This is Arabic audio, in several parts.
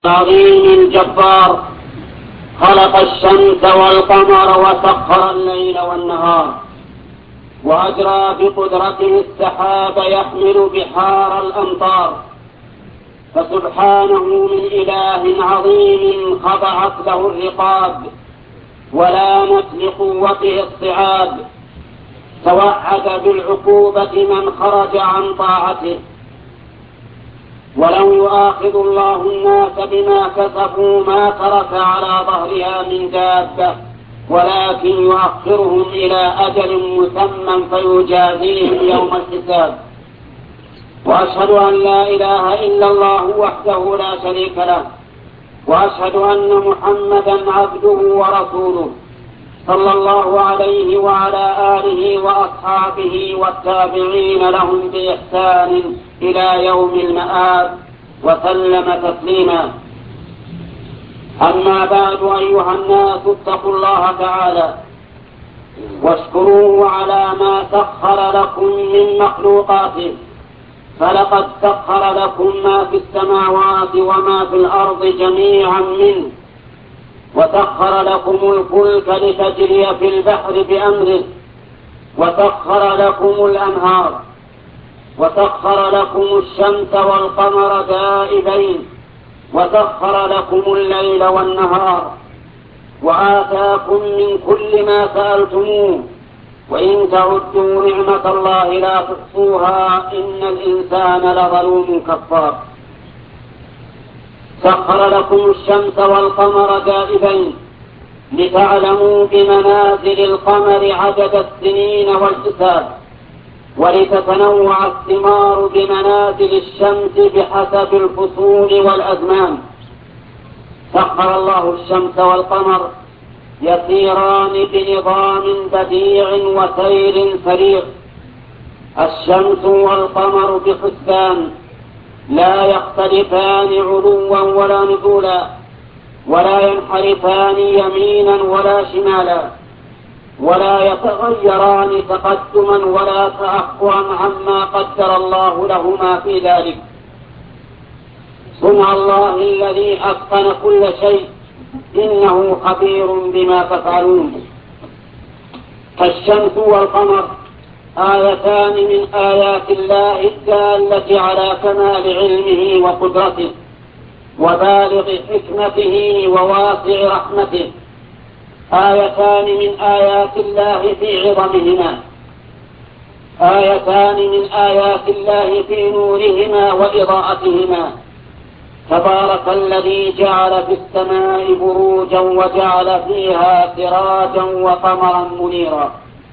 العظيم الجبار خلق الشمس والقمر وسخر الليل والنهار وأجرى بقدرته السحاب يحمل بحار الأمطار، فسبحانه من إله عظيم خضعت له الرقاب ولانت لقوته الصعاب، توعد بالعقوبة من خرج عن طاعته. ولو يؤاخذ الله الناس بما كسبوا ما ترك على ظهرها من دابة، ولكن يؤخرهم إلى أجل مسمى فيجازيهم يوم الحساب. وأشهد أن لا إله إلا الله وحده لا شريك له، وأشهد أن محمدا عبده ورسوله صلى الله عليه وعلى آله وأصحابه والتابعين لهم بإحسان إلى يوم المآب وسلم تسليما. أما بعد، أيها الناس اتقوا الله تعالى واشكروه على ما سخر لكم من مخلوقاته، فلقد سخر لكم ما في السماوات وما في الأرض جميعا منه، وسخر لكم الفلك لتجري في البحر بأمره، وسخر لكم الأنهار، وسخر لكم الشمس والقمر دائبين، وسخر لكم الليل والنهار، وآتاكم من كل ما سألتموه، وإن تعدوا نعمة الله لا تحصوها إن الإنسان لظلوم كفار. سخر لكم الشمس والقمر دائبين لتعلموا بمنازل القمر عدد السنين والحساب، ولتتنوع الثمار بمنازل الشمس بحسب الفصول والأزمان. سخر الله الشمس والقمر يسيران بنظام بديع وسير سريع. الشمس والقمر بحسبان لا يختلفان علوا ولا نزولا، ولا ينحرفان يمينا ولا شمالا، ولا يتغيران تقدما ولا تأخرا عما قدر الله لهما في ذلك. صنع الله الذي أتقن كل شيء، إنه خبير بما تفعلون. فالشمس والقمر آيتان من آيات الله الدالة على كمال علمه وقدرته وبالغ حكمته وواسع رحمته، آيتان من آيات الله في عظمهما، آيتان من آيات الله في نورهما وإضاءتهما. تبارك الذي جعل في السماء بروجا وجعل فيها سراجا وقمرا منيرا.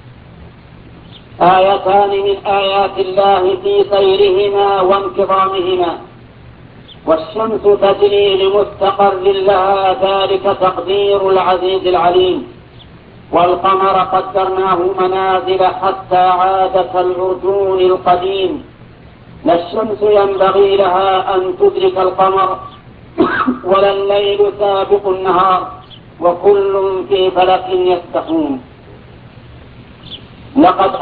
آيتان من آيات الله في سيرهما وانتظامهما. والشمس تجري لمستقر لها، ذلك تقدير العزيز العليم. والقمر قدرناه منازل حتى عاد كالعرجون القديم. لا الشمس ينبغي لها أن تدرك القمر ولا الليل سابق النهار، وكل في فلك يسبحون. لقد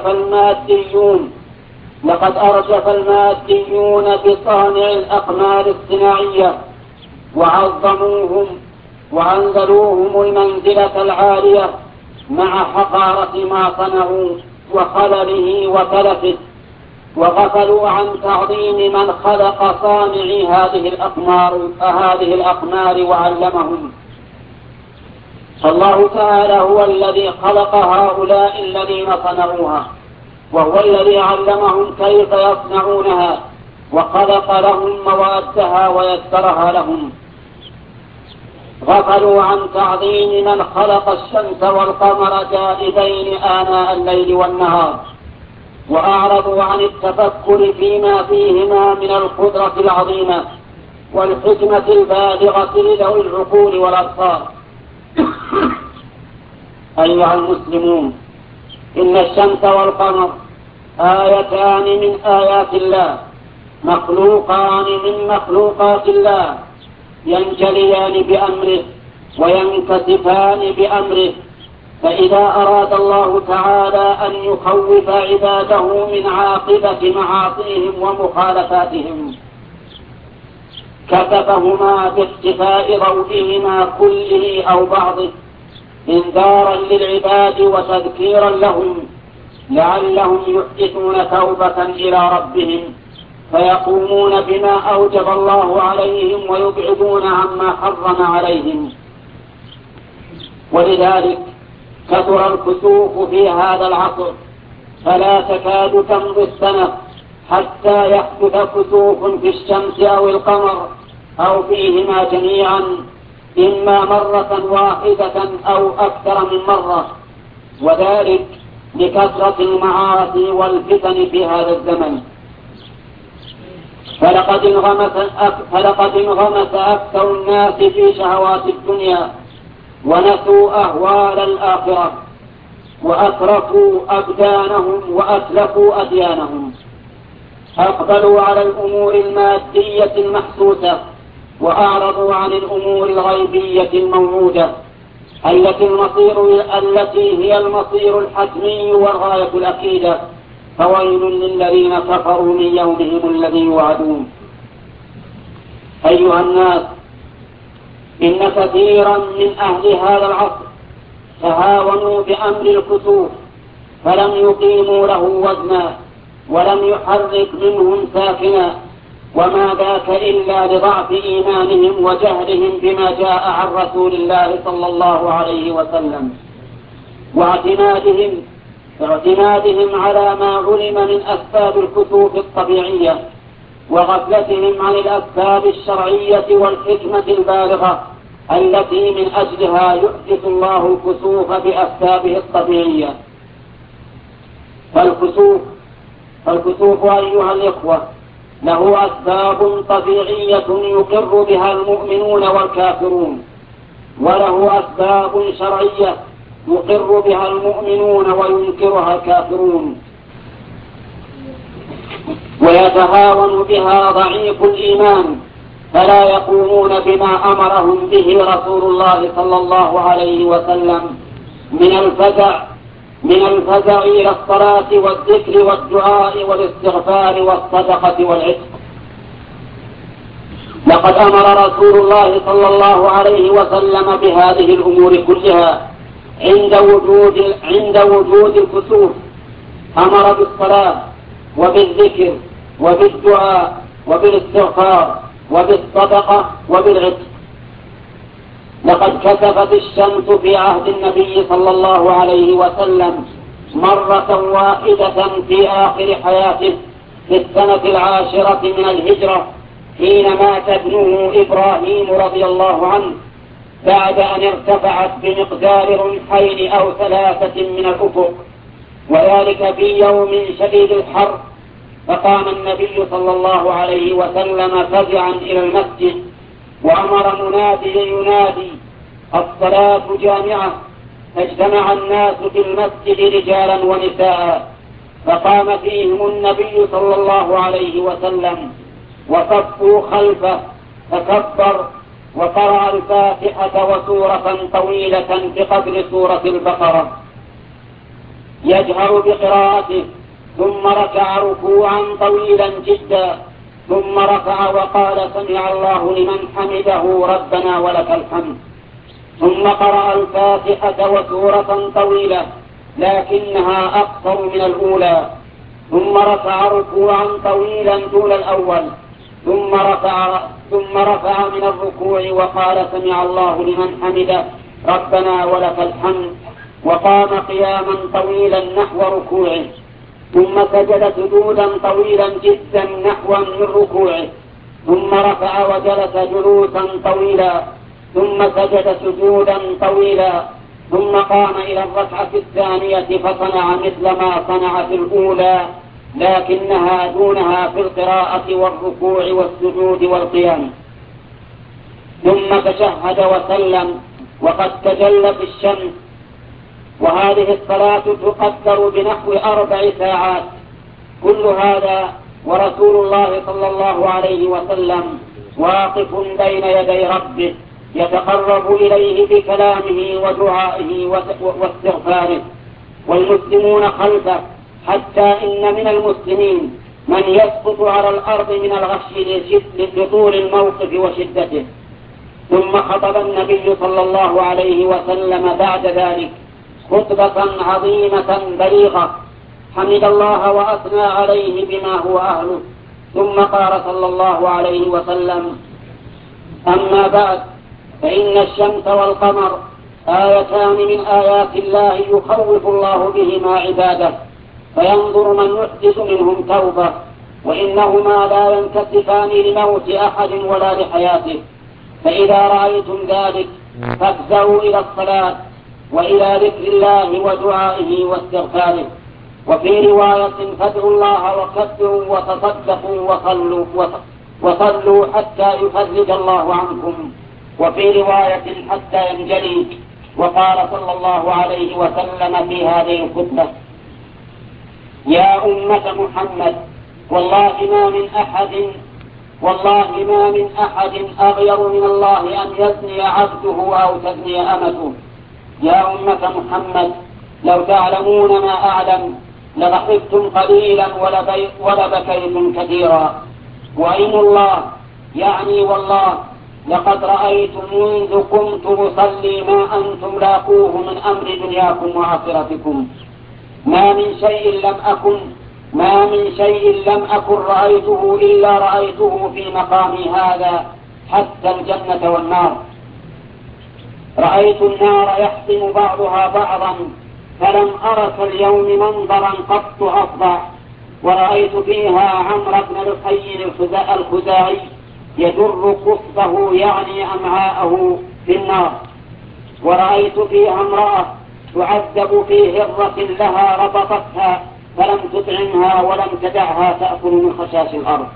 أرجف الماديون بصانع الأقمار الصناعية وعظموهم وأنزلوهم المنزلة العالية مع حقارة ما صنعوا وخلله وتلفه، وغفلوا عن تعظيم من خلق صانعي هذه الأقمار وعلمهم. فالله تعالى هو الذي خلق هؤلاء الذين صنعوها، وهو الذي علمهم كيف يصنعونها، وخلق لهم موادها ويسرها لهم. غفلوا عن تعظيم من خلق الشمس والقمر دائبين آناء الليل والنهار، وأعرضوا عن التفكر فيما فيهما من القدرة العظيمة والحكمة البالغة لذوي العقول والأبصار. أيها المسلمون، إن الشمس والقمر آيتان من آيات الله، مخلوقان من مخلوقات الله، ينجليان بأمره وينكسفان بأمره. فإذا أراد الله تعالى أن يخوف عباده من عاقبة معاصيهم ومخالفاتهم كتبهما باختفاء ضوئهما كله أو بعضه إنذارا للعباد وتذكيرا لهم لعلهم يحدثون توبة إلى ربهم فيقومون بما أوجب الله عليهم ويبعدون عما حرم عليهم. ولذلك كثر الكسوف في هذا العصر، فلا تكاد تمضي السنة حتى يحدث كسوف في الشمس أو القمر أو فيهما جميعا، إما مرة واحدة أو أكثر من مرة، وذلك لكثرة المعاصي والفتن في هذا الزمن. فلقد انغمس أكثر الناس في شهوات الدنيا ونسوا أهوال الآخرة، وأتركوا أبدانهم وأتلفوا أديانهم. أقبلوا على الأمور المادية المحسوسة وأعرضوا عن الأمور الغيبية الموعودة التي هي المصير الحتمي والغاية الأكيدة. فويل للذين كفروا من يومهم الذي يوعدون. أيها الناس، إن كثيرا من أهل هذا العصر تهاونوا بأمر الكسوف فلم يقيموا له وزنا ولم يحرك منهم ساكنا، وما ذاك إلا لضعف إيمانهم وجهلهم بما جاء عن رسول الله صلى الله عليه وسلم، واعتمادهم على ما علم من أسباب الكسوف الطبيعية، وغفلتهم عن الأسباب الشرعية والحكمة البالغة التي من أجلها يحدث الله الكسوف بأسبابه الطبيعية. فالكسوف أيها الإخوة له أسباب طبيعية يقر بها المؤمنون والكافرون، وله أسباب شرعية يقر بها المؤمنون وينكرها الكافرون، ويتهاون بها ضعيف الإيمان فلا يقومون بما أمرهم به رسول الله صلى الله عليه وسلم من الفزع إلى الصلاة والذكر والدعاء والاستغفار والصدقة والعتق. لقد أمر رسول الله صلى الله عليه وسلم بهذه الأمور كلها عند وجود الكسوف. أمر بالصلاة وبالذكر وبالدعاء وبالاستغفار وبالصدقة وبالعتق. لقد كسفت الشمس في عهد النبي صلى الله عليه وسلم مرة واحدة في آخر حياته في السنة 10 من الهجرة، حين مات ابنه إبراهيم رضي الله عنه، بعد أن ارتفعت بمقدار رمحين أو 3 من الأفق، وذلك في يوم شديد الحر. فقام النبي صلى الله عليه وسلم فزعا إلى المسجد، وأمر مناديا ينادي: الصلاة جامعة. فاجتمع الناس في المسجد رجالا ونساء، فقام فيهم النبي صلى الله عليه وسلم وصفوا خلفه، فكبر وقرأ الفاتحة وسورة طويلة بقدر سورة البقرة يجهر بقراءته، ثم ركع ركوعا طويلا جدا، ثم رفع وقال: سمع الله لمن حمده ربنا ولك الحمد. ثم قرأ الفاتحة وسورة طويلة لكنها أقصر من الأولى، ثم رفع ركوعا طويلا دون الأول، ثم رفع من الركوع وقال: سمع الله لمن حمده ربنا ولك الحمد، وقام قياما طويلا نحو ركوعه، ثم سجد سجودا طويلا جدا نحوا من ركوعه، ثم رفع وجلس جلوسا طويلا، ثم سجد سجودا طويلا، ثم قام إلى الركعة الثانية فصنع مثل ما صنع في الأولى، لكنها دونها في القراءة والركوع والسجود والقيام، ثم تشهد وسلم وقد تجلت الشمس. وهذه الصلاة تقدر بنحو 4 ساعات. كل هذا ورسول الله صلى الله عليه وسلم واقف بين يدي ربه يتقرب إليه بكلامه ودعائه واستغفاره، والمسلمون خلفه، حتى إن من المسلمين من يسقط على الأرض من الغش لطول الموقف وشدته. ثم خطب النبي صلى الله عليه وسلم بعد ذلك خطبة عظيمة بليغة، حمد الله وأثنى عليه بما هو أهله، ثم قال صلى الله عليه وسلم: أما بعد، فإن الشمس والقمر آيتان من آيات الله يخوف الله بهما عباده، فينظر من يحدث منهم توبة، وإنهما لا ينكسفان لموت أحد ولا لحياته. فإذا رأيتم ذلك فافزعوا إلى الصلاة وإلى ذكر الله ودعائه واستغفاره. وفي رواية: فادعوا الله وكبروا وتصدقوا وصلوا حتى يفرج الله عنكم. وفي رواية: حتى ينجلي. وقال صلى الله عليه وسلم في هذه الخطبة: يا أمة محمد، والله ما من أحد أغير من الله أن يزني عبده أو تزني أمته. يا أمة محمد، لو تعلمون ما أعلم لضحكتم قليلا ولبكيتم كثيرا. وأيم الله، يعني والله، لقد رأيت منذ كنت أصلي ما أنتم لاقوه من أمر دنياكم وآخرتكم. ما من شيء لم أكن رأيته إلا رأيته في مقامي هذا، حتى الجنة والنار. رأيت النار يحطم بعضها بعضا، فلم أر كاليوم منظرا قط أفظع. ورأيت فيها عمرو بن لحي الخزاعي يجر قصبه، يعني أمعاءه، في النار. ورأيت فيها امرأة تعذب في هرة لها ربطتها فلم تطعمها ولم تدعها تأكل من خشاش الأرض.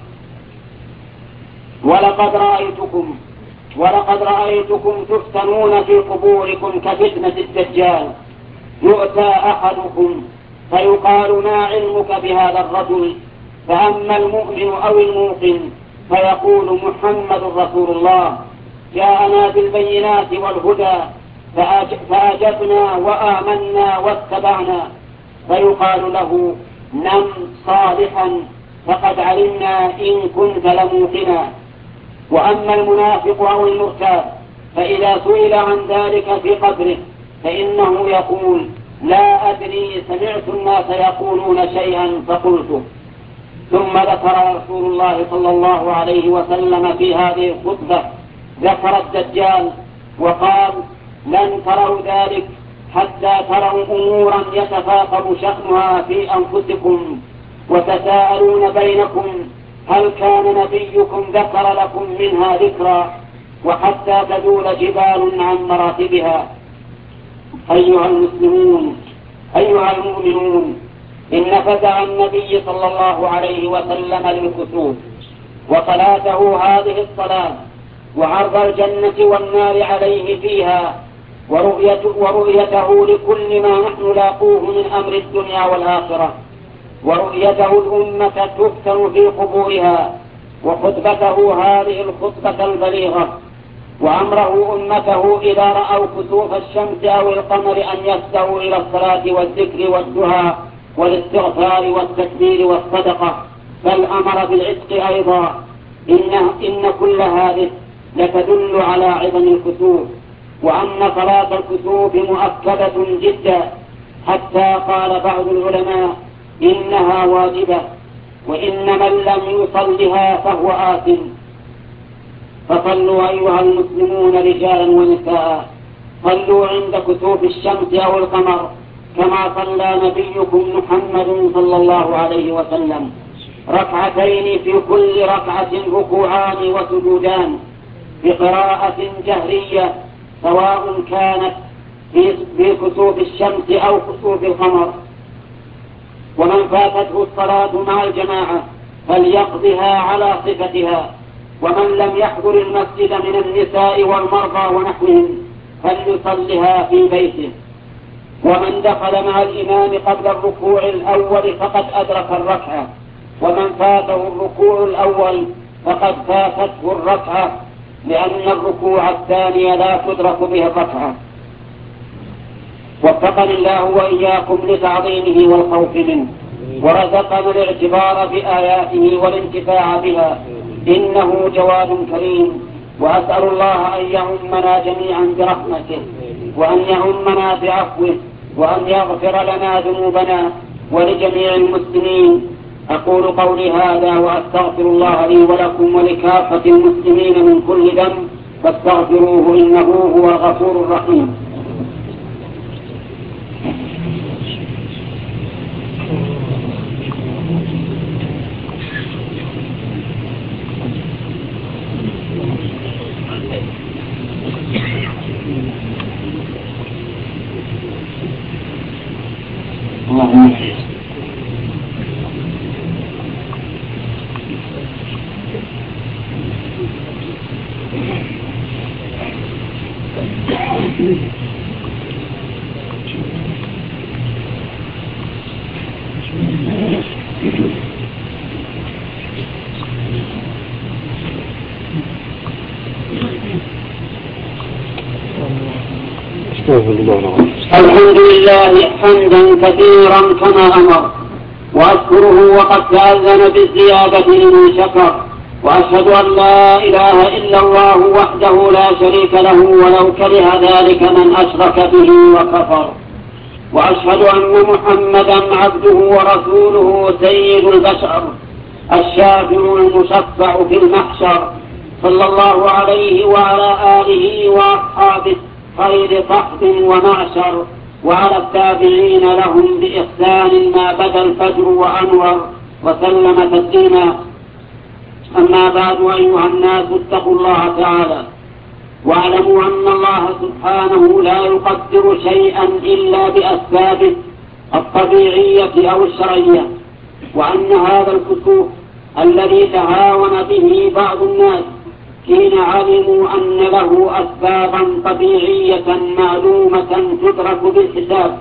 ولقد رأيتكم تفتنون في قبوركم كفتنة الدجال. يؤتى أحدكم فيقال: ما علمك بهذا الرجل؟ فأما المؤمن أو الموقن فيقول: محمد رسول الله، جاءنا بالبينات والهدى فأجبنا وآمنا واتبعنا. فيقال له: نم صالحا، فقد علمنا إن كنت لموقنا. وأما المنافق أو المرتاب فإذا سئل عن ذلك في قبره فإنه يقول: لا أدري، سمعت الناس يقولون شيئا فقلته. ثم ذكر رسول الله صلى الله عليه وسلم في هذه الخطبة ذكر الدجال وقال: لن تروا ذلك حتى تروا أمورا يتفاقم شأنها في أنفسكم، وتساءلون بينكم: هل كان نبيكم ذكر لكم منها ذكرا؟ وحتى تزول جبال عن مراتبها. أيها المؤمنون، إن فزع النبي صلى الله عليه وسلم للكسوف، وصلاته هذه الصلاة، وعرض الجنة والنار عليه فيها، ورؤيته لكل ما نحن لاقوه من أمر الدنيا والآخرة، ورؤيته الأمة تفتن في قبورها، وخطبته هذه الخطبة البليغة، وأمره أمته إذا رأوا كسوف الشمس أو القمر أن يفزعوا إلى الصلاة والذكر والدعاء والاستغفار والتكبير والصدقة، بل أمر بالعتق أيضا. إن كل هذه لتدل على عظم الكسوف، وأن صلاة الكسوف مؤكدة جدا، حتى قال بعض العلماء: إنها واجبة، وإن من لم يصلها فهو آثم. فصلوا أيها المسلمون رجالا ونساء، صلوا عند كسوف الشمس أو القمر كما صلى نبيكم محمد صلى الله عليه وسلم، ركعتين في كل ركعة ركوعان وسجودان بقراءة جهرية، سواء كانت في كسوف الشمس أو كسوف القمر. ومن فاتته الصلاة مع الجماعة فليقضها على صفتها، ومن لم يحضر المسجد من النساء والمرضى ونحوهم فليصلها في بيته. ومن دخل مع الإمام قبل الركوع الأول فقد أدرك الركعة، ومن فاته الركوع الأول فقد فاتته الركعة، لأن الركوع الثاني لا تدرك به الركعة. وفقني الله وإياكم لتعظيمه والخوف منه. ورزقنا الاعتبار بآياته والانتفاع بها، إنه جواد كريم. وأسأل الله أن يعمنا جميعا برحمته، وأن يعمنا بعفوه، وأن يغفر لنا ذنوبنا ولجميع المسلمين. أقول قولي هذا وأستغفر الله لي ولكم ولكافة المسلمين من كل ذنب، فاستغفروه إنه هو الغفور الرحيم. الحمد لله حمدا كثيرا كما أمر، وأشكره وقد تأذن بالزيادة لمن شكر، وأشهد أن لا إله إلا الله وحده لا شريك له ولو كره ذلك من أشرك به وكفر، وأشهد أن محمدا عبده ورسوله سيد البشر الشافع المشفع في المحشر، صلى الله عليه وعلى آله وأصحابه خير صحب ومعشر، وعلى التابعين لهم بإحسان ما بدا الفجر وأنور، وسلم تسليما. أما بعد، أيها الناس اتقوا الله تعالى، واعلموا أن الله سبحانه لا يقدر شيئا إلا بأسبابه الطبيعية أو الشرعية، وأن هذا الكسوف الذي تهاون به بعض الناس حين علموا أن له أسبابا طبيعية معلومة تدرك بالحساب،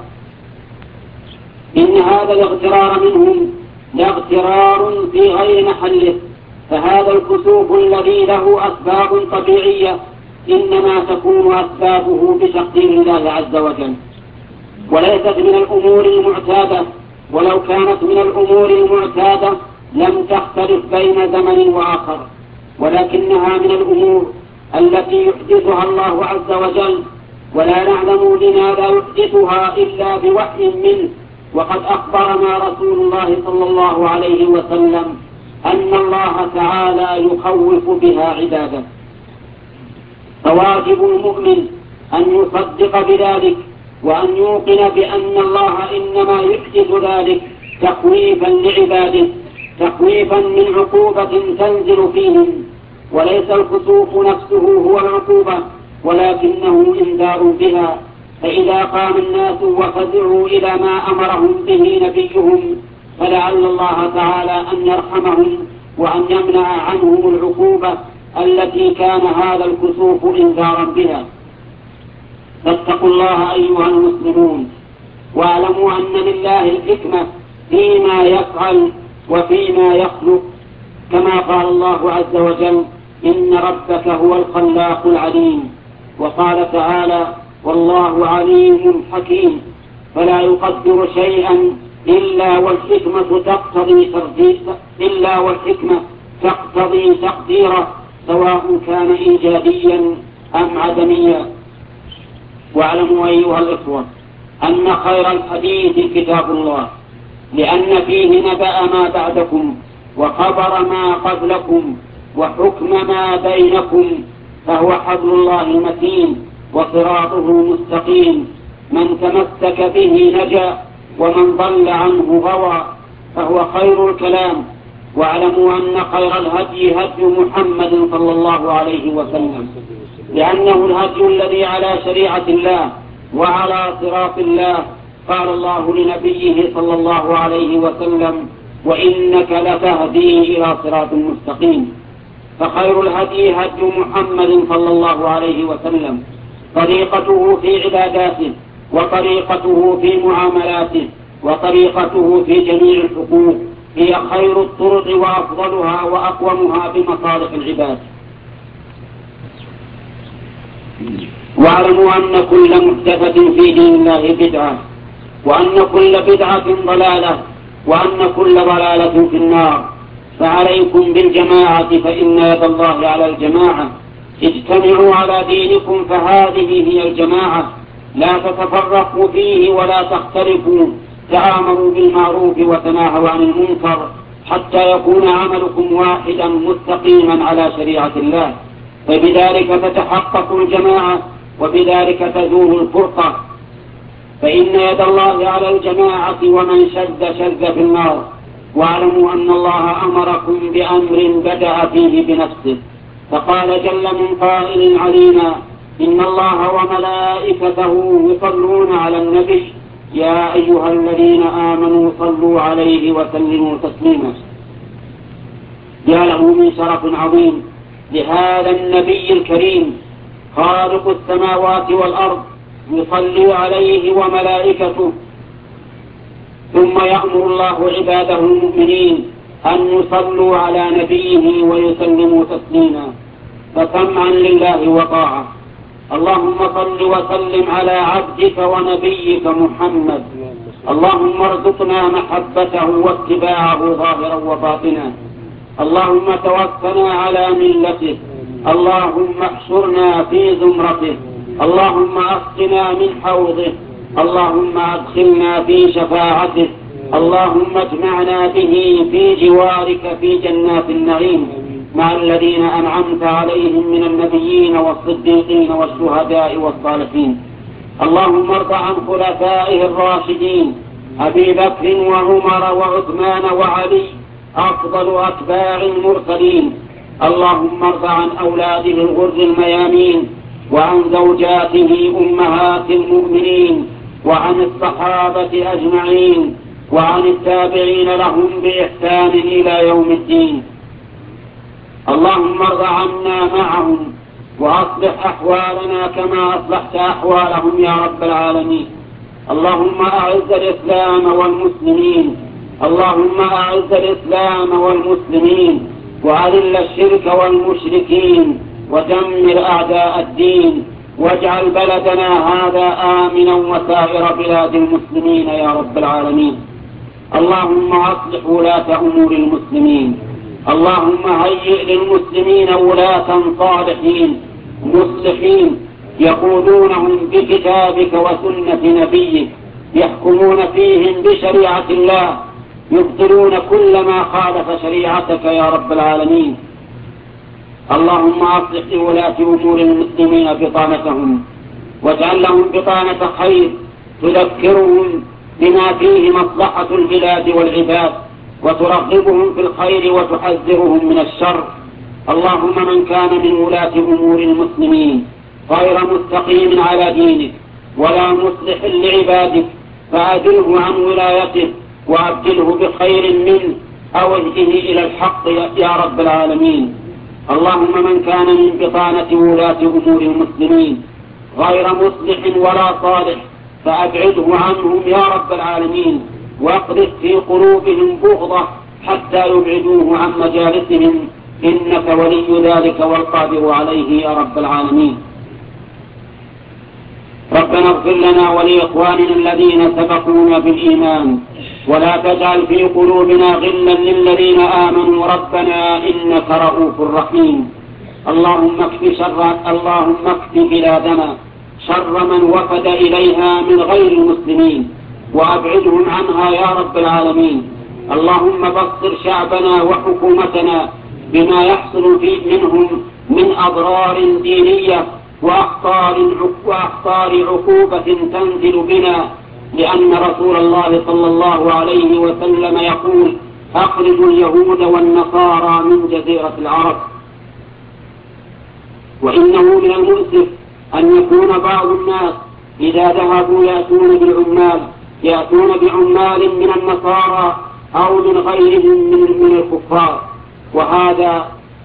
إن هذا الاغترار منهم لاغترار في غير محله. فهذا الكسوف الذي له أسباب طبيعية إنما تكون أسبابه بتقدير الله عز وجل، وليست من الأمور المعتادة، ولو كانت من الأمور المعتادة لم تختلف بين زمن وآخر، ولكنها من الأمور التي يحدثها الله عز وجل، ولا نعلم لماذا يحدثها إلا بوحي منه. وقد أخبرنا رسول الله صلى الله عليه وسلم أن الله تعالى يخوف بها عباده، فواجب المؤمن أن يصدق بذلك، وأن يوقن بأن الله إنما يحدث ذلك تخويفا لعباده، تخويفا من عقوبة تنزل فيهم، وليس الكسوف نفسه هو العقوبة، ولكنه إنذار بها. فإذا قام الناس وفزعوا إلى ما أمرهم به نبيهم، فلعل الله تعالى أن يرحمهم وأن يمنع عنهم العقوبة التي كان هذا الكسوف إنذارا بها. فاتقوا الله أيها المسلمون، واعلموا أن لله الحكمة فيما يفعل وفيما يخلق، كما قال الله عز وجل: إن ربك هو الخلاق العليم. وقال تعالى: والله عليم حكيم. فلا يقدر شيئا إلا والحكمة تقتضي تقديره، سواء كان إيجابيا أم عدميا. واعلموا أيها الإخوة أن خير الحديث كتاب الله، لأن فيه نبأ ما بعدكم، وخبر ما قبلكم، وحكم ما بينكم، فهو حبل الله متين وصراطه مستقيم، من تمسك به نجا ومن ضل عنه غوى، فهو خير الكلام. واعلموا أن خير الهدي هدي محمد صلى الله عليه وسلم، لأنه الهدي الذي على شريعة الله وعلى صراط الله. قال الله لنبيه صلى الله عليه وسلم: وإنك لتهدي إلى صراط مستقيم. فخير الهدي هدي محمد صلى الله عليه وسلم، طريقته في عباداته، وطريقته في معاملاته، وطريقته في جميع الحقوق هي خير الطرق وأفضلها وأقومها بمصالح العباد. واعلموا أن كل محدثة في دين الله بدعة، وأن كل بدعة ضلالة، وأن كل ضلالة في النار. فعليكم بالجماعة فإن يد الله على الجماعة. اجتمعوا على دينكم فهذه هي الجماعة. لا تتفرقوا فيه ولا تختلفوا. تآمروا بالمعروف وتناهوا عن المنكر حتى يكون عملكم واحدا مستقيما على شريعة الله. فبذلك تتحقق الجماعة وبذلك تزول الفرقة. فإن يد الله على الجماعة ومن شذ في النار. واعلموا أن الله أمركم بأمر بدأ فيه بنفسه، فقال جل من قائل علينا: إن الله وملائكته يصلون على النبي يا أيها الذين آمنوا صلوا عليه وسلموا تسليما. يا له من شرف عظيم لهذا النبي الكريم خالق السماوات والأرض يصلي عليه وملائكته، ثم يأمر الله عباده المؤمنين أن يصلوا على نبيه ويسلموا تسليما. فسمعا لله وطاعة. اللهم صل وسلم على عبدك ونبيك محمد. اللهم ارزقنا محبته واتباعه ظاهرا وباطنا. اللهم توفنا على ملته. اللهم احشرنا في زمرته. اللهم اسقنا من حوضه. اللهم ادخلنا في شفاعته. اللهم اجمعنا به في جوارك في جنات النعيم مع الذين أنعمت عليهم من النبيين والصديقين والشهداء والصالحين. اللهم ارض عن خلفائه الراشدين أبي بكر وعمر وعثمان وعلي أفضل أتباع المرسلين. اللهم ارض عن أولاده الغر الميامين وعن زوجاته أمهات المؤمنين وعن الصحابة أجمعين وعن التابعين لهم بإحسان إلى يوم الدين. اللهم ارض عنا معهم وأصلح أحوالنا كما أصلحت أحوالهم يا رب العالمين. اللهم أعز الإسلام والمسلمين. اللهم أعز الإسلام والمسلمين وأذل الشرك والمشركين ودمر أعداء الدين، واجعل بلدنا هذا آمنا وسائر بلاد المسلمين يا رب العالمين. اللهم أصلح ولاة أمور المسلمين. اللهم هيئ للمسلمين ولاة صالحين مصلحين يقودونهم بكتابك وسنة نبيك، يحكمون فيهم بشريعة الله، يبطلون كل ما خالف شريعتك يا رب العالمين. اللهم أصلح لولاة أمور المسلمين بطانتهم، واجعل لهم بطانة خير تذكرهم بما فيه مصلحة البلاد والعباد، وترغبهم في الخير وتحذرهم من الشر. اللهم من كان من ولاة أمور المسلمين غير مستقيم على دينك ولا مصلح لعبادك فأدله عن ولايته وأبدله بخير منه أو اهده إلى الحق يا رب العالمين. اللهم من كان من بطانة ولاة أمور المسلمين غير مصلح ولا صالح فأبعده عنهم يا رب العالمين، واقذف في قلوبهم بغضة حتى يبعدوه عن مجالسهم، إنك ولي ذلك والقادر عليه يا رب العالمين. ربنا اغفر لنا ولإخواننا الذين سبقونا بالإيمان، ولا تجعل في قلوبنا غلا للذين آمنوا ربنا إنك رؤوف رحيم. اللهم اكف بلادنا شر من وفد إليها من غير المسلمين وأبعدهم عنها يا رب العالمين. اللهم بصر شعبنا وحكومتنا بما يحصل منهم من أضرار دينية وأخطار عقوبة تنزل بنا، لأن رسول الله صلى الله عليه وسلم يقول: أخرجوا اليهود والنصارى من جزيرة العرب. وإنه من المؤسف أن يكون بعض الناس إذا ذهبوا يأتون بعمال من النصارى أو من غيرهم من الكفار، وهذا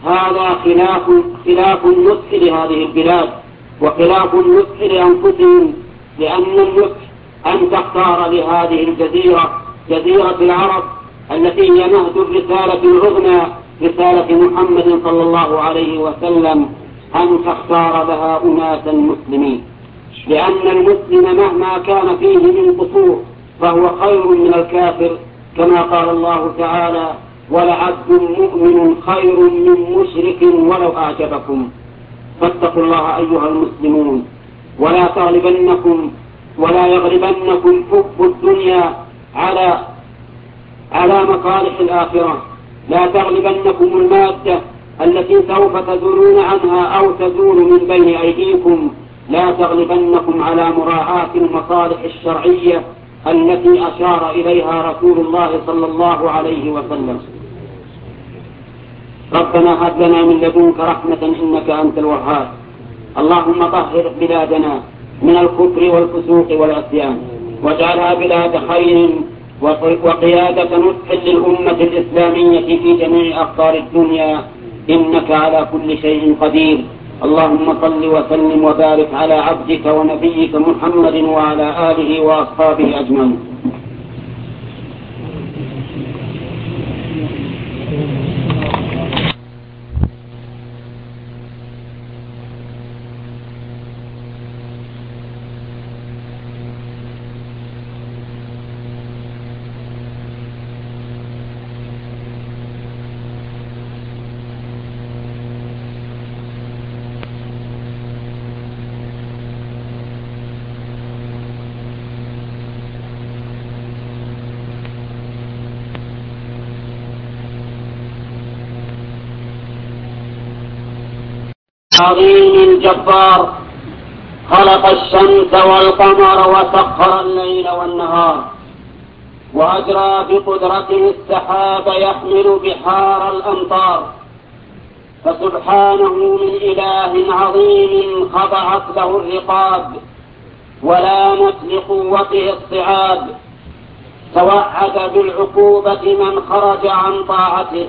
خلاف النصح لهذه البلاد وخلاف النصح لأنفسهم، لأن النصح أن تختار لهذه الجزيرة جزيرة العرب التي هي نهج الرسالة العظمى رسالة محمد صلى الله عليه وسلم، أن تختار لها أناسا مسلمين، لأن المسلم مهما كان فيه من قصور فهو خير من الكافر كما قال الله تعالى: ولعبد مؤمن خير من مشرك ولو أعجبكم. فاتقوا الله أيها المسلمون، ولا يغلبنكم حب الدنيا على مصالح الآخرة. لا تغلبنكم المادة التي سوف تزولون عنها أو تزول من بين أيديكم، لا تغلبنكم على مراعاة المصالح الشرعية التي أشار إليها رسول الله صلى الله عليه وسلم. ربنا هب لنا من لدنك رحمة إنك أنت الوهاب. اللهم طهر بلادنا من الكفر والفسوق والعصيان، واجعلها بلاد خير وقيادة نصح للأمة الإسلامية في جميع أقطار الدنيا، إنك على كل شيء قدير. اللهم صل وسلم وبارك على عبدك ونبيك محمد وعلى آله وأصحابه أجمعين. عظيم الجبار خلق الشمس والقمر وسخر الليل والنهار، وأجرى بقدرته السحاب يحمل بحار الأمطار. فسبحانه من إله عظيم خضعت له الرقاب ولانت لقوته الصعاب. توعد بالعقوبة من خرج عن طاعته.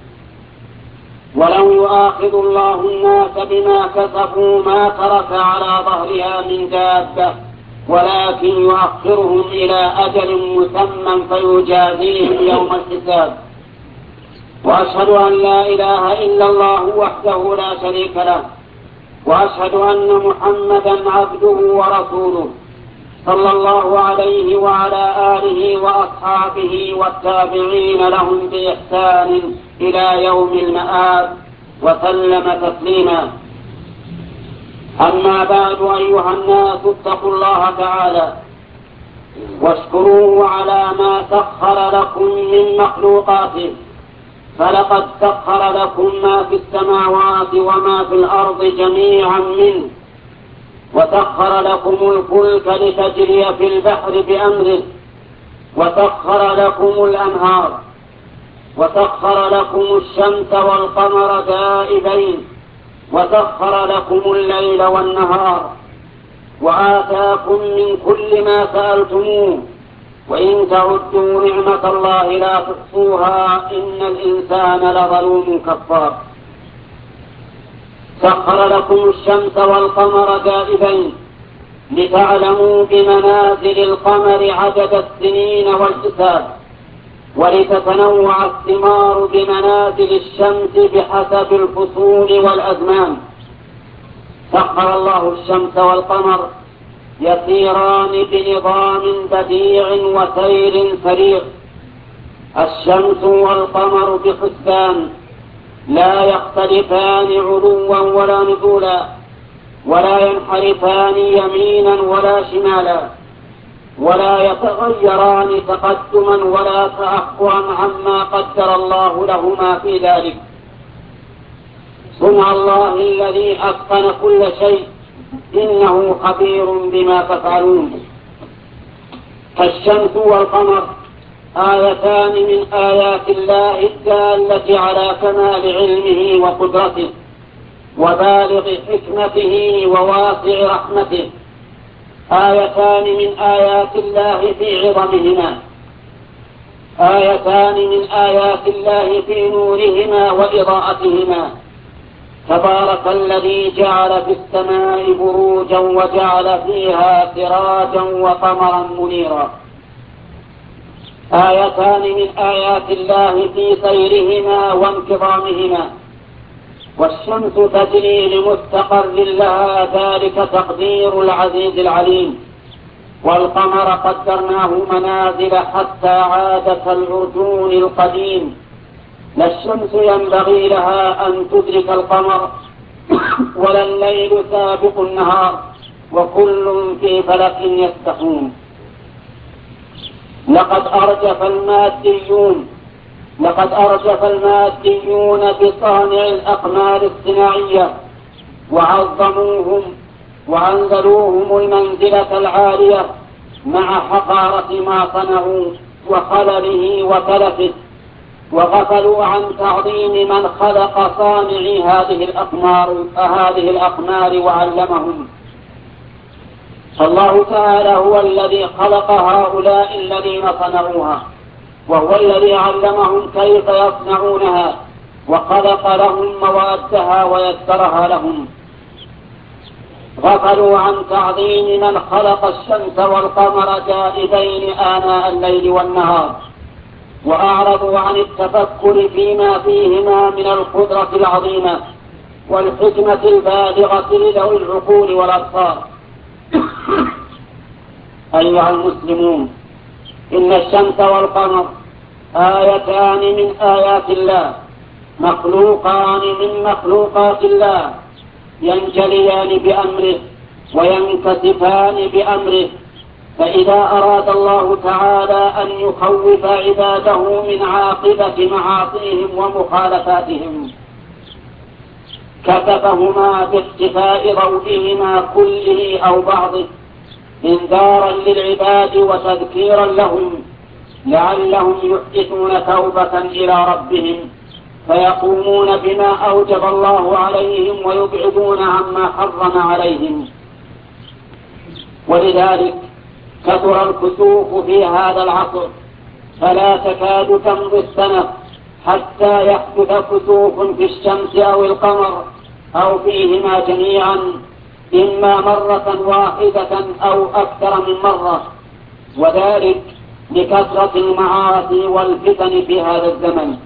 ولو يؤاخذ الله الناس بما كسبوا ما ترك على ظهرها من دابة، ولكن يؤخرهم إلى أجل مسمى فيجازيهم يوم الحساب. وأشهد أن لا إله إلا الله وحده لا شريك له، وأشهد أن محمدا عبده ورسوله صلى الله عليه وعلى آله وأصحابه والتابعين لهم بإحسان إلى يوم المآب وسلم تسليما. أما بعد، أيها الناس اتقوا الله تعالى واشكروه على ما سخر لكم من مخلوقاته. فلقد سخر لكم ما في السماوات وما في الأرض جميعا منه، وسخر لكم الفلك لتجري في البحر بأمره، وسخر لكم الأنهار، وسخر لكم الشمس والقمر دائبين، وسخر لكم الليل والنهار، وآتاكم من كل ما سألتموه، وإن تعدوا نعمة الله لا تحصوها إن الإنسان لظلوم كفار. سخر لكم الشمس والقمر دائبين لتعلموا بمنازل القمر عدد السنين والحساب، ولتتنوع الثمار بمنازل الشمس بحسب الفصول والأزمان. سخر الله الشمس والقمر يسيران بنظام بديع وسير سريع. الشمس والقمر بحسبان لا يختلفان علوا ولا نزولا، ولا ينحرفان يمينا ولا شمالا، ولا يتغيران تقدما ولا تأخرا عما قدر الله لهما في ذلك. صنع الله الذي أتقن كل شيء، إنه خبير بما تفعلون. فالشمس والقمر آيتان من آيات الله الدالة على كمال علمه وقدرته وبالغ حكمته وواسع رحمته. آيتان من آيات الله في عظمهما، آيتان من آيات الله في نورهما وإضاءتهما. تبارك الذي جعل في السماء بروجا وجعل فيها سراجا وقمرا منيرا. آيتان من آيات الله في سيرهما وانتظامهما. والشمس تجري لمستقر لها، ذلك تقدير العزيز العليم. والقمر قدرناه منازل حتى عاد كالعرجون القديم. لا الشمس ينبغي لها أن تدرك القمر ولا الليل سابق النهار، وكل في فلك يسبحون. لقد أرجف الماديون بصانع الأقمار الصناعية وعظموهم وأنزلوهم المنزلة العالية مع حقارة ما صنعوا وخلله وتلفه، وغفلوا عن تعظيم من خلق صانعي هذه الأقمار وعلمهم. فالله تعالى هو الذي خلق هؤلاء الذين صنعوها، وهو الذي علمهم كيف يصنعونها، وخلق لهم موادها ويسرها لهم. غفلوا عن تعظيم من خلق الشمس والقمر جائبين آناء الليل والنهار، وأعرضوا عن التفكر فيما فيهما من القدرة العظيمة والحكمة البالغة لذوي العقول والأبصار. أيها المسلمون، إن الشمس والقمر آيتان من آيات الله، مخلوقان من مخلوقات الله، ينجليان بأمره وينكسفان بأمره. فإذا أراد الله تعالى أن يخوف عباده من عاقبة معاصيهم ومخالفاتهم كتفهما باختفاء ضوئهما كله أو بعضه، إنذارا للعباد وتذكيرا لهم لعلهم يحدثون توبة إلى ربهم فيقومون بما أوجب الله عليهم ويبعدون عما حرم عليهم. ولذلك كثر الكسوف في هذا العصر، فلا تكاد تمضي السنة حتى يحدث كسوف في الشمس أو القمر أو فيهما جميعا، إما مرة واحدة أو أكثر من مرة، وذلك لكثرة المعاصي والفتن في هذا الزمن.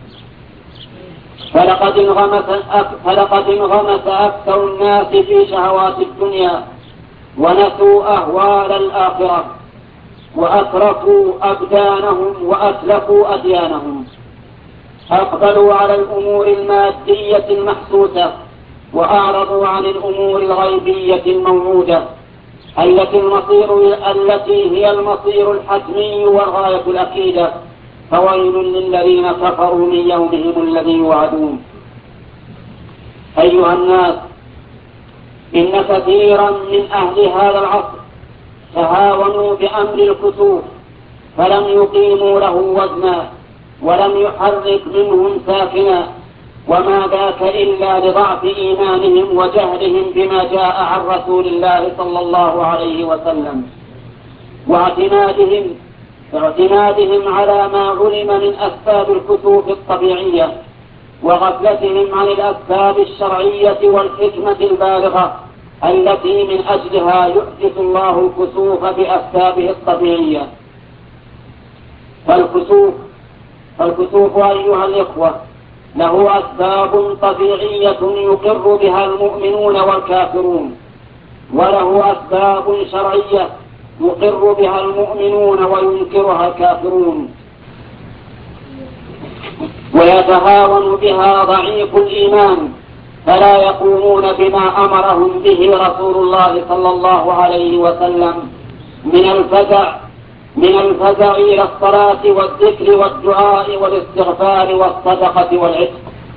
فلقد انغمس أكثر الناس في شهوات الدنيا ونسوا أهوال الآخرة، وأتركوا أبدانهم وأتلفوا أديانهم. أقبلوا على الأمور المادية المحسوسة وأعرضوا عن الأمور الغيبية الموجودة التي هي المصير الحتمي والغاية الأكيدة. فويل للذين كفروا من يومهم الذي يوعدون. أيها الناس، إن كثيرا من أهل هذا العصر تهاونوا بأمر الكسوف فلم يقيموا له وزنا ولم يحرك منهم ساكنا، وما ذاك إلا لضعف إيمانهم وجهلهم بما جاء عن رسول الله صلى الله عليه وسلم، واعتمادهم على ما علم من أسباب الكسوف الطبيعية، وغفلتهم عن الأسباب الشرعية والحكمة البالغة التي من أجلها يحدث الله الكسوف بأسبابه الطبيعية. فالكسوف أيها الإخوة له أسباب طبيعية يقر بها المؤمنون والكافرون، وله أسباب شرعية يقر بها المؤمنون وينكرها الكافرون، ويتهاون بها ضعيف الإيمان فلا يقومون بما أمرهم به رسول الله صلى الله عليه وسلم من الفزع إلى الصلاة والذكر والدعاء والاستغفار والصدقة والعتق.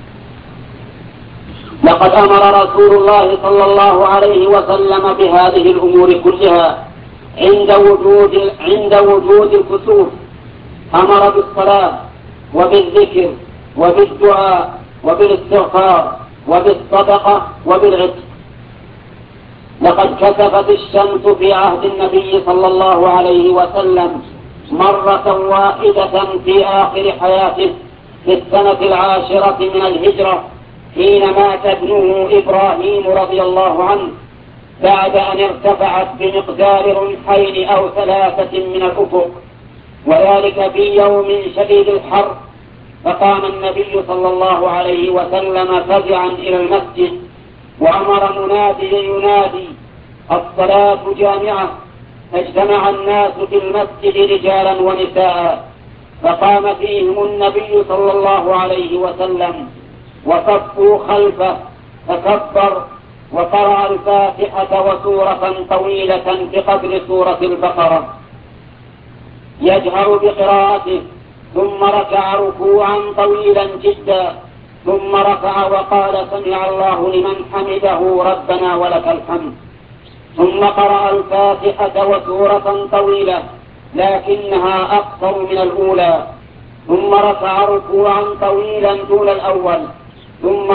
لقد أمر رسول الله صلى الله عليه وسلم بهذه الأمور كلها عند وجود الكسوف. أمر بالصلاة وبالذكر وبالدعاء وبالاستغفار وبالصدقة وبالعتق. لقد كسفت الشمس في عهد النبي صلى الله عليه وسلم مرة واحدة في آخر حياته في السنة 10 من الهجرة، حين مات ابنه إبراهيم رضي الله عنه، بعد أن ارتفعت بمقدار رمحين أو 3 من الأفق، وذلك في يوم شديد الحر. فقام النبي صلى الله عليه وسلم فزعا إلى المسجد، وأمر مناديا ينادي: الصلاة جامعة، اجتمع الناس في المسجد رجالا ونساء، فقام فيهم النبي صلى الله عليه وسلم وصفوا خلفه، فكبر وقرأ الفاتحة وسورة طويلة بقدر سورة البقرة يجهر بقراءته، ثم ركع ركوعا طويلا جدا، ثم رفع وقال سمع الله لمن حمده ربنا ولك الحمد، ثم قرأ الفاتحة وسورة طويلة لكنها أقصر من الأولى، ثم رفع ركوعا طويلا دون الأول، ثم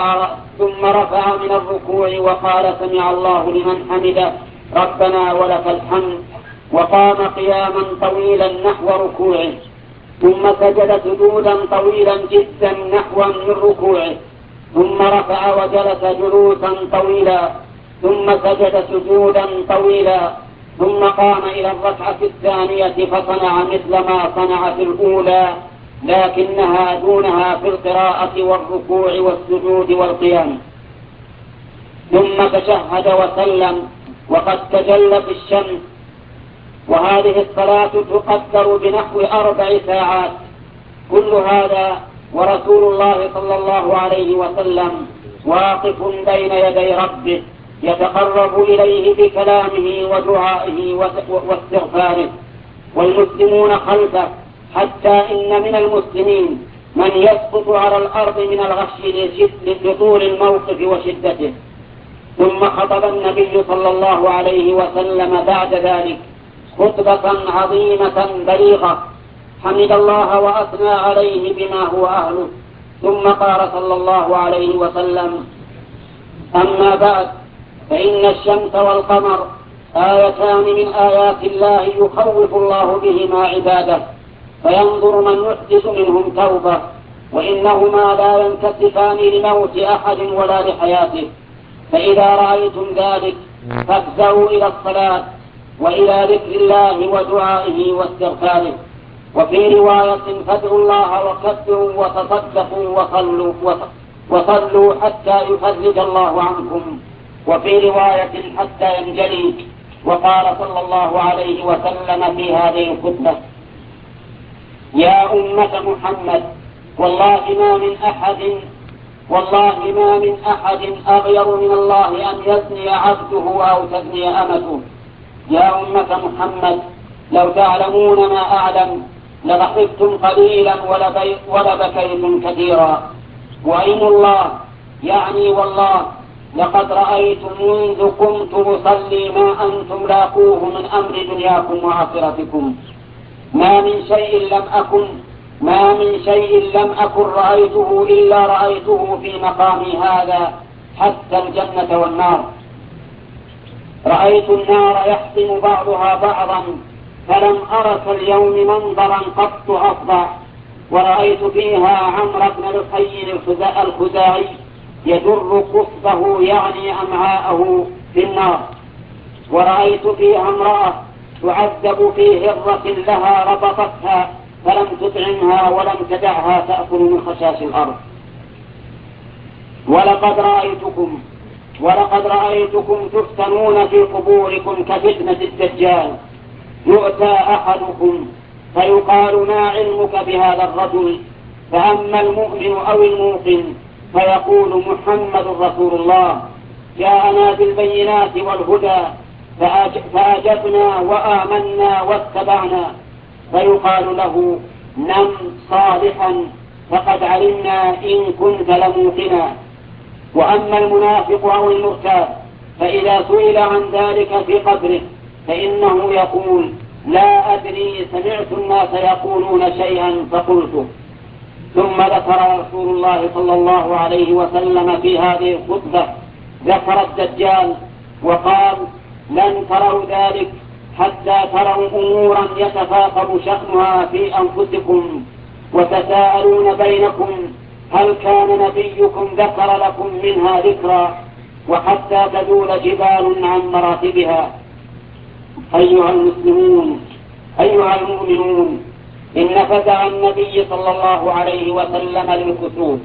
رفع من الركوع وقال سمع الله لمن حمده ربنا ولك الحمد، وقام قياما طويلا نحو ركوعه، ثم سجد سجودا طويلا جدا نحوا من ركوعه، ثم رفع وجلس جلوسا طويلا، ثم سجد سجودا طويلا، ثم قام إلى الركعة الثانية فصنع مثل ما صنع في الأولى لكنها دونها في القراءة والركوع والسجود والقيام، ثم تشهد وسلم وقد تجلت الشمس. وهذه الصلاة تقدر بنحو 4 ساعات، كل هذا ورسول الله صلى الله عليه وسلم واقف بين يدي ربه يتقرب إليه بكلامه ودعائه واستغفاره، والمسلمون خلفه، حتى إن من المسلمين من يسقط على الأرض من الغش لطول الموقف وشدته. ثم خطب النبي صلى الله عليه وسلم بعد ذلك خطبة عظيمة بليغة، حمد الله وأثنى عليه بما هو أهله، ثم قال صلى الله عليه وسلم: أما بعد، فإن الشمس والقمر آيتان من آيات الله يخوف الله بهما عباده، فينظر من يحدث منهم توبة، وإنهما لا ينكسفان لموت أحد ولا لحياته، فإذا رأيتم ذلك فافزعوا إلى الصلاة وإلى ذكر الله ودعائه واستغفاره. وفي رواية: فادعوا الله وكبروا وتصدقوا وصلوا حتى يفرج الله عنكم، وفي رواية: حتى ينجلي. وقال صلى الله عليه وسلم في هذه الخطبة: يا أمة محمد، والله ما من أحد أغير من الله أن يزني عبده أو تزني أمته. يا أمة محمد، لو تعلمون ما أعلم لضحكتم قليلا ولبكيتم كثيرا. وأيم الله، يعني والله، لقد رأيت منذ كنت أصلي ما أنتم لاقوه من أمر دنياكم وآخرتكم. ما من شيء لم أكن رأيته إلا رأيته في مقامي هذا، حتى الجنة والنار. رأيت النار يحطم بعضها بعضا، فلم أرك اليوم منظرا قط أفظع. ورأيت فيها عمرو بن لحي الخزاعي يجر قصبه، يعني أمعاءه، في النار. ورأيت فيها امرأة تعذب في هرة لها ربطتها فلم تطعمها ولم تدعها تأكل من خشاش الأرض. ولقد رأيتكم تفتنون في قبوركم كفتنة الدجال. يؤتى أحدكم فيقال: ما علمك بهذا الرجل؟ فأما المؤمن أو الموقن فيقول: محمد رسول الله، جاءنا بالبينات والهدى فأجبنا وآمنا واتبعنا. فيقال له: نم صالحا، فقد علمنا إن كنت لموقنا. وأما المنافق أو المرتاب فإذا سئل عن ذلك في قبره فإنه يقول: لا أدري، سمعت الناس يقولون شيئا فقلته. ثم ذكر رسول الله صلى الله عليه وسلم في هذه الخطبة، ذكر الدجال وقال: لن تروا ذلك حتى تروا أمورا يتفاقم شأنها في أنفسكم، وتساءلون بينكم: هل كان نبيكم ذكر لكم منها ذكرا؟ وحتى تزول جبال عن مراتبها. أيها المسلمون، أيها المؤمنون، إن فزع النبي صلى الله عليه وسلم للكسوف،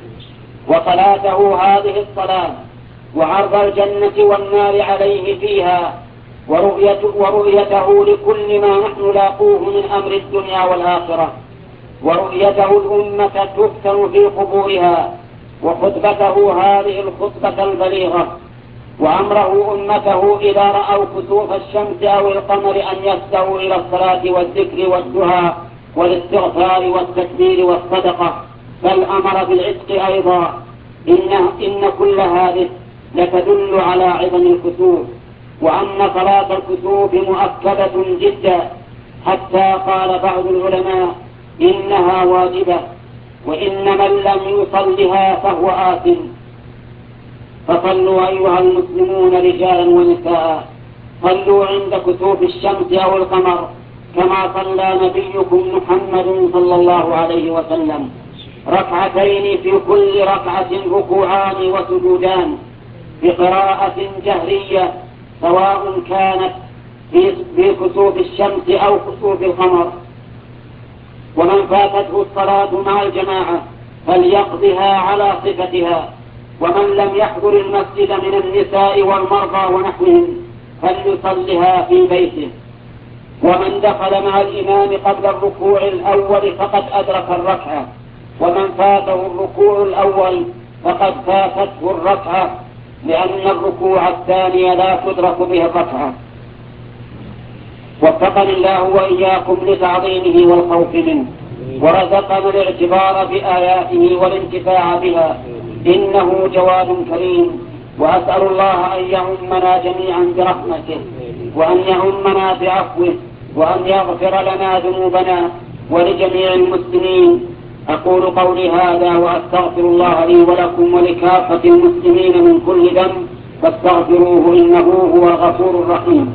وصلاته هذه الصلاة، وعرض الجنة والنار عليه فيها، ورؤيته لكل ما نحن لاقوه من أمر الدنيا والآخرة، ورؤيته الأمة تفتن في قبورها، وخطبته هذه الخطبة البليغة، وأمره أمته إذا رأوا كسوف الشمس أو القمر أن يسعوا إلى الصلاة والذكر والدعاء والاستغفار والتكبير والصدقة، بل أمر بالعتق أيضا. إن كل هذه لتدل على عظم الكسوف، وأن صلاة الكسوف مؤكدة جدا، حتى قال بعض العلماء إنها واجبة، وإن من لم يصلها فهو آثم. فصلوا أيها المسلمون رجالا ونساء، صلوا عند كسوف الشمس أو القمر كما صلى نبيكم محمد صلى الله عليه وسلم، ركعتين في كل ركعة ركوعان وسجودان بقراءة جهرية، سواء كانت في كسوف الشمس أو كسوف القمر. ومن فاتته الصلاة مع الجماعة فليقضها على صفتها، ومن لم يحضر المسجد من النساء والمرضى ونحوهم فليصلها في بيته. ومن دخل مع الإمام قبل الركوع الأول فقد أدرك الركعة، ومن فاته الركوع الأول فقد فاتته الركعة، لأن الركوع الثاني لا تدرك به الركعة. وفقني الله وإياكم لتعظيمه والخوف منه، ورزقنا الاعتبار بآياته والانتفاع بها، إنه جواد كريم. وأسأل الله أن يعمنا جميعا برحمته، وأن يعمنا بعفوه، وأن يغفر لنا ذنوبنا ولجميع المسلمين. أقول قولي هذا وأستغفر الله لي ولكم ولكافة المسلمين من كل ذنب، فاستغفروه إنه هو الغفور الرحيم.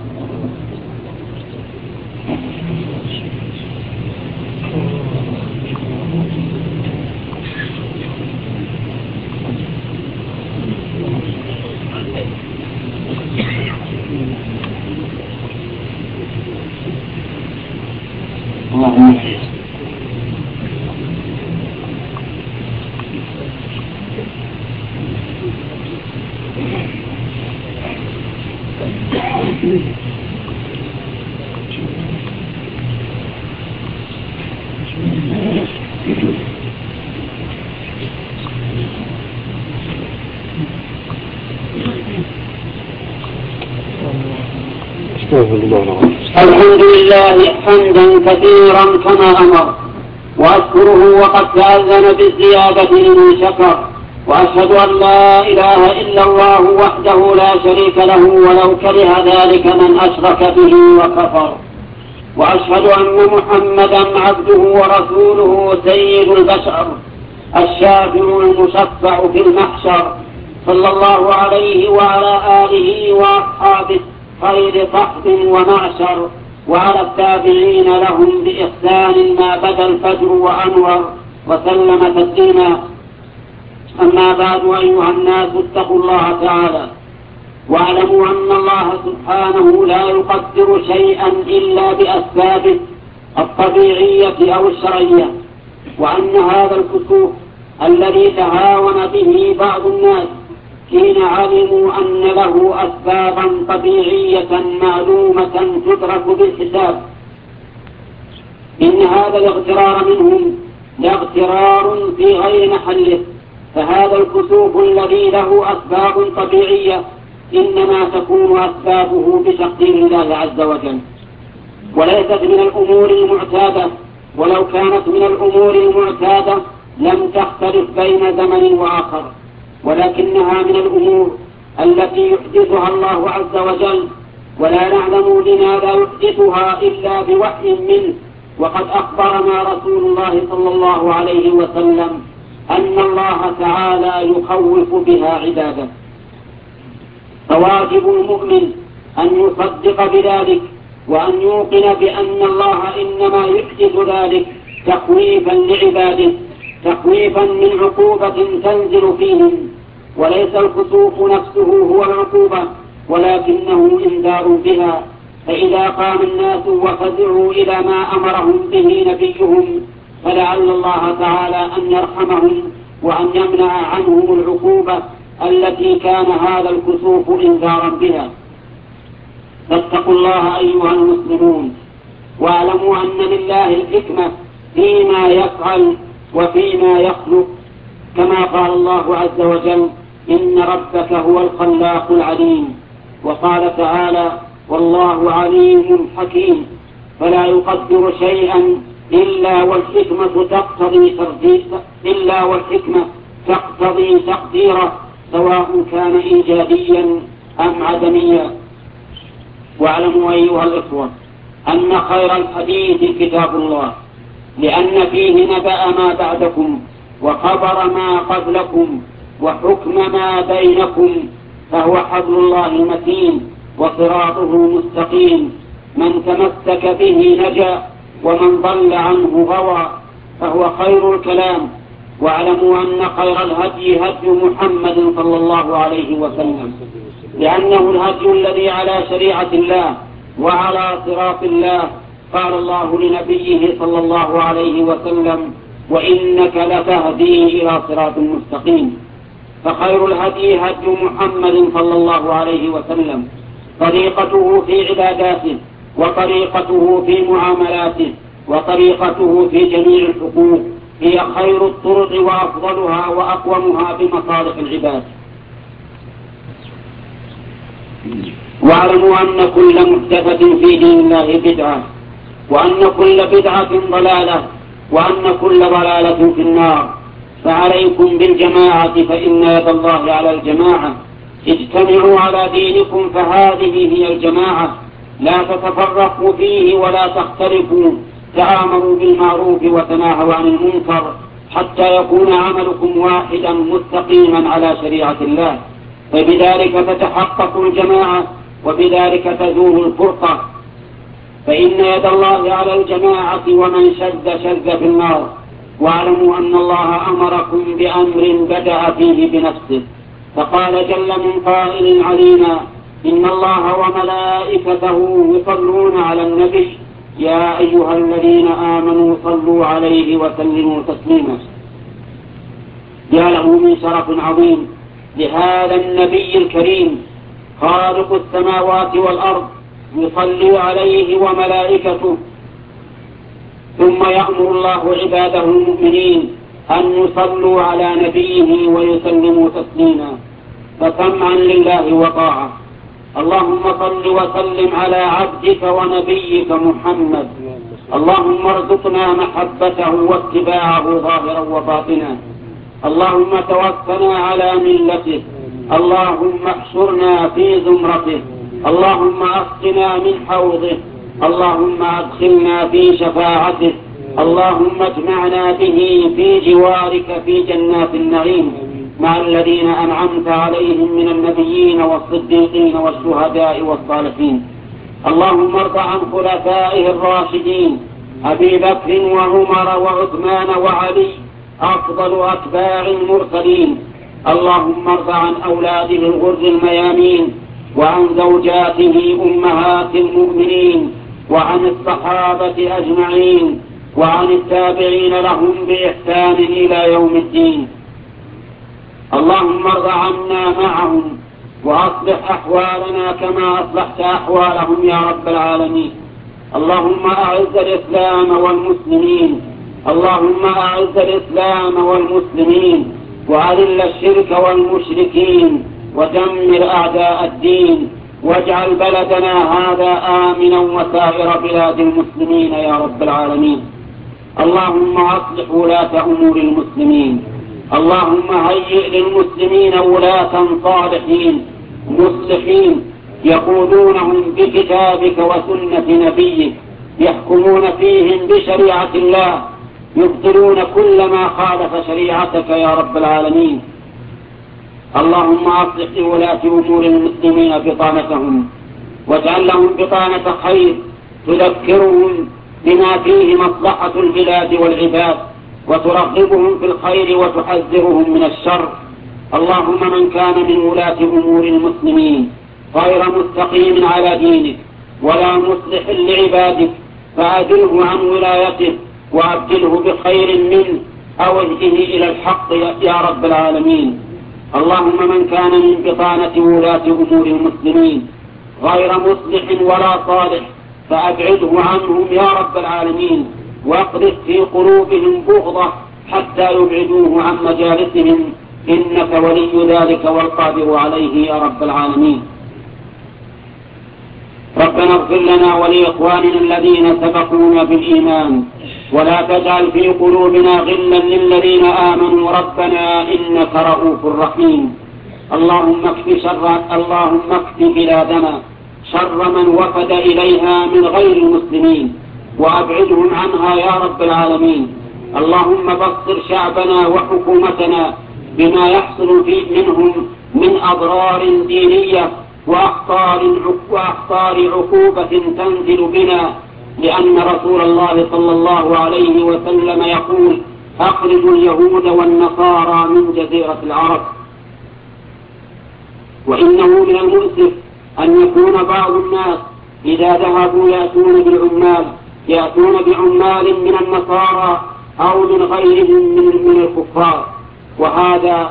الحمد لله حمدا كثيرا كما أمر، وأشكره وقد تأذن بالزيادة لمن شكر، وأشهد أن لا إله إلا الله وحده لا شريك له ولو كره ذلك من أشرك به وكفر، وأشهد أن محمدا عبده ورسوله سيد البشر الشافع المشفع في المحشر، صلى الله عليه وعلى آله وأصحابه خير صحب ومعشر، وعلى التابعين لهم بإحسان ما بدا الفجر وأنور، وسلم تسليما. أما بعد، أيها الناس اتقوا الله تعالى، واعلموا أن الله سبحانه لا يقدر شيئا إلا بأسبابه الطبيعية أو الشرعية، وأن هذا الكسوف الذي تهاون به بعض الناس حين علموا أن له أسبابا طبيعية معلومة تدرك بالحساب، إن هذا الاغترار منهم لاغترار في غير محله. فهذا الكسوف الذي له أسباب طبيعية إنما تكون أسبابه بتقدير الله عز وجل، وليست من الأمور المعتادة، ولو كانت من الأمور المعتادة لم تختلف بين زمن وآخر، ولكنها من الأمور التي يحدثها الله عز وجل، ولا نعلم لماذا يحدثها إلا بوحي منه. وقد أخبرنا رسول الله صلى الله عليه وسلم أن الله تعالى يخوف بها عباده، فواجب المؤمن أن يصدق بذلك، وأن يوقن بأن الله إنما يحدث ذلك تخويفا لعباده، تخويفا من عقوبة تنزل فيهم، وليس الكسوف نفسه هو العقوبة، ولكنه إنذار بها. فإذا قام الناس وفزعوا إلى ما أمرهم به نبيهم فلعل الله تعالى أن يرحمهم وأن يمنع عنهم العقوبة التي كان هذا الكسوف إنذارا بها. فاتقوا الله أيها المسلمون، واعلموا أن لله الحكمة فيما يفعل وفيما يخلق، كما قال الله عز وجل: إن ربك هو الخلاق العليم. وقال تعالى: والله عليم حكيم. فلا يقدر شيئا إلا والحكمة تقتضي تقديره، سواء كان إيجابيا أم عدميا. واعلموا أيها الإخوة أن خير الحديث كتاب الله، لأن فيه نبأ ما بعدكم وخبر ما قبلكم وحكم ما بينكم، فهو حبل الله المتين وصراطه مستقيم، من تمسك به نجا ومن ضل عنه غوى، فهو خير الكلام. واعلموا أن خير الهدي هدي محمد صلى الله عليه وسلم، لأنه الهدي الذي على شريعة الله وعلى صراط الله. قال الله لنبيه صلى الله عليه وسلم: وإنك لتهدي إلى صراط مستقيم. فخير الهدي هدي محمد صلى الله عليه وسلم، طريقته في عباداته، وطريقته في معاملاته، وطريقته في جميع الحقوق هي خير الطرق وأفضلها وأقومها بمصالح العباد. واعلموا أن كل محدثة في دين الله بدعة، وأن كل بدعة ضلالة، وأن كل ضلالة في النار. فعليكم بالجماعة، فإن يد الله على الجماعة. اجتمعوا على دينكم، فهذه هي الجماعة. لا تتفرقوا فيه ولا تختلفوا، تآمروا بالمعروف وتناهوا عن المنكر، حتى يكون عملكم واحدا مستقيما على شريعة الله، فبذلك تتحقق الجماعة، وبذلك تزول الفرقة. فإن يد الله على الجماعة، ومن شذ شذ في النار. واعلموا أن الله أمركم بأمر بدأ فيه بنفسه، فقال جل من قائل علينا: إن الله وملائكته يصلون على النبي يا أيها الذين آمنوا صلوا عليه وسلموا تسليما. يا له من شرف عظيم لهذا النبي الكريم، خالق السماوات والأرض يصلي عليه وملائكته، ثم يأمر الله عباده المؤمنين أن يصلوا على نبيه ويسلموا تسليما، فسمعا لله وطاعة. اللهم صل وسلم على عبدك ونبيك محمد. اللهم ارزقنا محبته واتباعه ظاهرا وباطنا. اللهم توفنا على ملته. اللهم احشرنا في زمرته. اللهم اسقنا من حوضه. اللهم ادخلنا في شفاعته. اللهم اجمعنا به في جوارك في جنات النعيم مع الذين أنعمت عليهم من النبيين والصديقين والشهداء والصالحين. اللهم ارض عن خلفائه الراشدين أبي بكر وعمر وعثمان وعلي أفضل أتباع المرسلين. اللهم ارض عن أولاده الغر الميامين، وعن زوجاته أمهات المؤمنين، وعن الصحابة أجمعين، وعن التابعين لهم بإحسان إلى يوم الدين. اللهم ارض عنا معهم، وأصلح أحوالنا كما أصلحت أحوالهم يا رب العالمين. اللهم أعز الإسلام والمسلمين. اللهم أعز الإسلام والمسلمين، وأذل الشرك والمشركين، ودمر أعداء الدين، واجعل بلدنا هذا آمنا وسائر بلاد المسلمين يا رب العالمين. اللهم أصلح ولاة أمور المسلمين. اللهم هيئ للمسلمين ولاة صالحين مصلحين يقودونهم بكتابك وسنة نبيك، يحكمون فيهم بشريعة الله، يبطلون كل ما خالف شريعتك يا رب العالمين. اللهم أصلح لولاة أمور المسلمين بطانتهم، واجعل لهم بطانة خير تذكرهم بما فيه مصلحة البلاد والعباد، وترغبهم في الخير وتحذرهم من الشر. اللهم من كان من ولاة أمور المسلمين غير مستقيم على دينك ولا مصلح لعبادك، فأدله عن ولايته وأبدله بخير منه، أو اهده إلى الحق يا رب العالمين. اللهم من كان من بطانة ولاة أمور المسلمين غير مصلح ولا صالح، فأبعده عنهم يا رب العالمين، واقذف في قلوبهم بغضة حتى يبعدوه عن مجالسهم، إنك ولي ذلك والقادر عليه يا رب العالمين. ربنا اغفر لنا ولإخواننا الذين سبقونا بالإيمان، ولا تجعل في قلوبنا غلا للذين آمنوا ربنا إنك رؤوف رحيم. اللهم اكف بلادنا شر من وفد إليها من غير المسلمين، وأبعدهم عنها يا رب العالمين. اللهم بصر شعبنا وحكومتنا بما يحصل منهم من أضرار دينية وأخطار عقوبة تنزل بنا، لأن رسول الله صلى الله عليه وسلم يقول: أخرجوا اليهود والنصارى من جزيرة العرب. وإنه من المؤسف أن يكون بعض الناس إذا ذهبوا يأتون بعمال من النصارى أو من غيرهم من الكفار، وهذا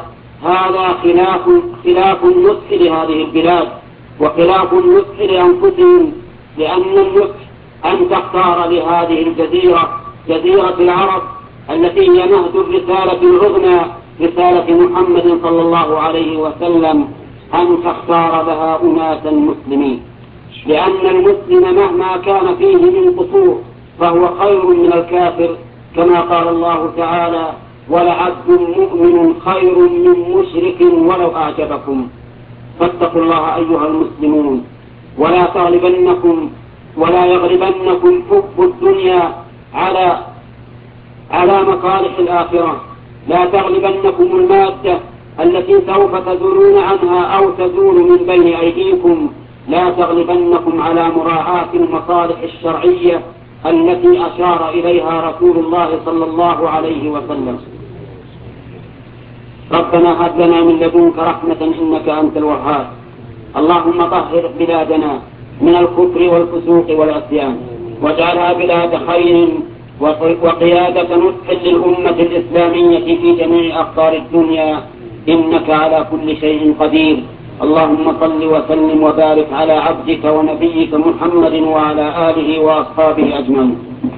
خلاف النصح لهذه البلاد وخلاف النصح لأنفسهم، لأن النصح أن تختار لهذه الجزيرة، جزيرة العرب التي هي نهج الرسالة العظمى، رسالة محمد صلى الله عليه وسلم، أن تختار لها أناسا مسلمين، لأن المسلم مهما كان فيه من قصور فهو خير من الكافر، كما قال الله تعالى: ولعبد مؤمن خير من مشرك ولو أعجبكم. فاتقوا الله أيها المسلمون، ولا يغلبنكم حب الدنيا على مصالح الآخرة. لا تغلبنكم المادة التي سوف تزولون عنها أو تزول من بين أيديكم، لا تغلبنكم على مراعاة المصالح الشرعية التي أشار إليها رسول الله صلى الله عليه وسلم. ربنا هب لنا من لدنك رحمة إنك أنت الوهاب. اللهم طهر بلادنا من الكفر والفسوق والعصيان، واجعلها بلاد خير وقيادة نصح للأمة الإسلامية في جميع أقطار الدنيا، إنك على كل شيء قدير. اللهم صل وسلم وبارك على عبدك ونبيك محمد وعلى آله وأصحابه أجمعين.